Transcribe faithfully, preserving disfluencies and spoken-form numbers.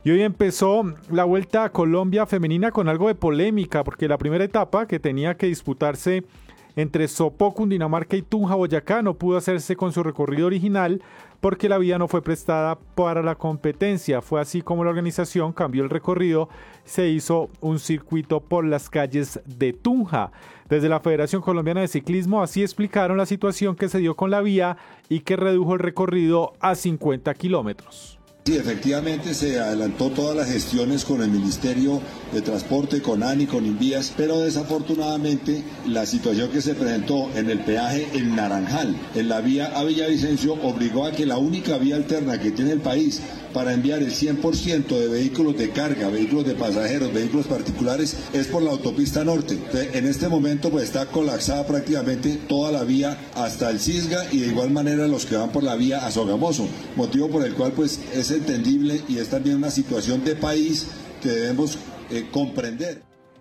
Y hoy empezó la Vuelta a Colombia femenina con algo de polémica, porque la primera etapa, que tenía que disputarse entre Sopó, Cundinamarca y Tunja, Boyacá, no pudo hacerse con su recorrido original porque la vía no fue prestada para la competencia. Fue así como la organización cambió el recorrido, se hizo un circuito por las calles de Tunja. Desde la Federación Colombiana de Ciclismo así explicaron la situación que se dio con la vía y que redujo el recorrido a cincuenta kilómetros. Sí, efectivamente se adelantó todas las gestiones con el Ministerio de Transporte, con ANI, con Invías, pero desafortunadamente la situación que se presentó en el peaje en Naranjal, en la vía a Villavicencio, obligó a que la única vía alterna que tiene el país para enviar el cien por ciento de vehículos de carga, vehículos de pasajeros, vehículos particulares, es por la autopista norte. En este momento pues está colapsada prácticamente toda la vía hasta el Cisga y de igual manera los que van por la vía a Sogamoso, motivo por el cual pues es entendible y es también una situación de país que debemos eh, comprender.